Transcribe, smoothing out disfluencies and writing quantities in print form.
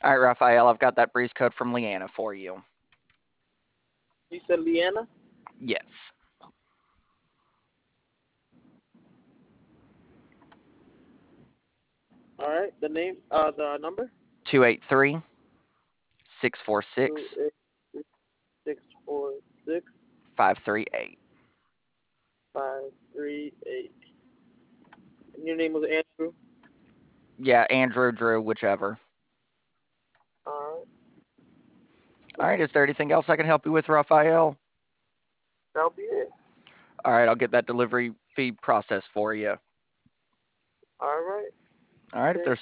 All right, Raphael, I've got that breeze code from Leanna for you. You said Leanna? Yes. All right. The number? 283 646 283-646-538. 538. And your name was Andrew? Yeah, Andrew, Drew, whichever. All right. All right, is there anything else I can help you with, Raphael? That'll be it. All right, I'll get that delivery fee processed for you. All right. All right, if Okay. there's